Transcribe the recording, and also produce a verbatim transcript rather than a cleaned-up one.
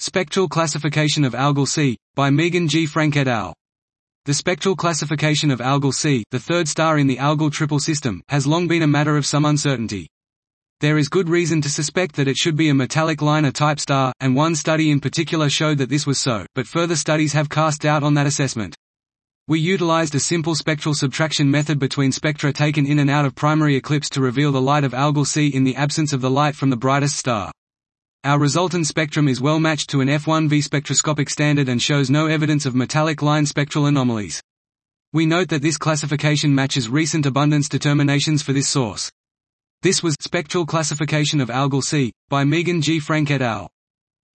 Spectral classification of Algol C, by Megan G. Frank et al. The spectral classification of Algol C, the third star in the Algol triple system, has long been a matter of some uncertainty. There is good reason to suspect that it should be a metallic liner-type star, and one study in particular showed that this was so, but further studies have cast doubt on that assessment. We utilized a simple spectral subtraction method between spectra taken in and out of primary eclipse to reveal the light of Algol C in the absence of the light from the brightest star. Our resultant spectrum is well matched to an F one V spectroscopic standard and shows no evidence of metallic line spectral anomalies. We note that this classification matches recent abundance determinations for this source. This was Spectral Classification of Algol C, by Megan G. Frank et al.